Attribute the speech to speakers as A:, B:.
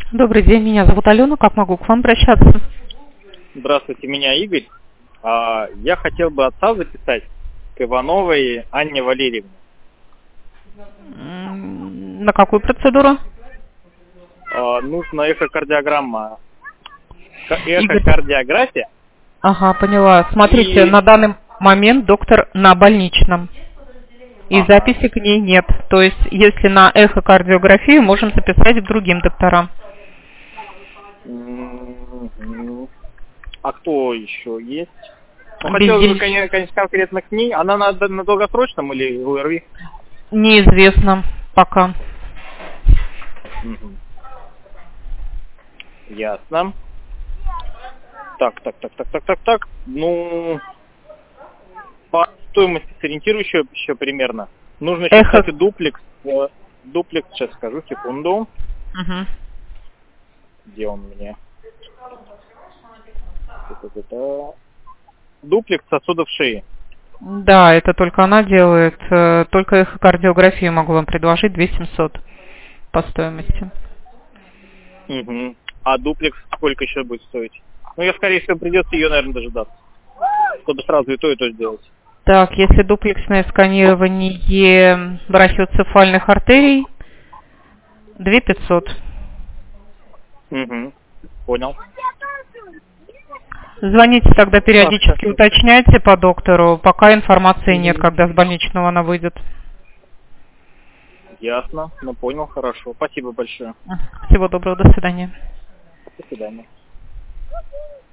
A: Добрый день, меня зовут Алена. Как могу к вам обращаться?
B: Здравствуйте, меня Игорь. Я хотел бы отца записать к Ивановой Анне Валерьевне.
A: На какую процедуру?
B: Нужна эхокардиограмма.
A: Игорь.
B: Эхокардиография.
A: Ага, поняла. Смотрите,
B: И...
A: на данный момент доктор на больничном. И записи к ней нет. То есть, если на эхокардиографию, можем записать к другим докторам.
B: А кто еще есть? Ну, хотелось бы, конечно, конкретно к ней. Она на долгосрочном или в УРВИ?
A: Неизвестно пока.
B: Ясно. Так. Ну, по стоимости сориентирую еще примерно. Нужно еще, кстати, дуплекс. Дуплекс, сейчас скажу, секунду.
A: Угу.
B: Где он мне? Дуплекс сосудов шеи.
A: Да, это только она делает. Только эхокардиографию могу вам предложить 2700 по стоимости.
B: Угу. А дуплекс сколько еще будет стоить? Ну, я, скорее всего, придется ее, наверное, дожидаться, чтобы сразу и то сделать.
A: Так, если дуплексное сканирование брахиоцефальных артерий, 2500.
B: Угу. Понял.
A: Звоните тогда периодически, уточняйте по доктору, пока информации нет, когда с больничного она выйдет.
B: Ясно, ну понял, хорошо. Спасибо большое.
A: Всего доброго, до свидания.
B: До свидания.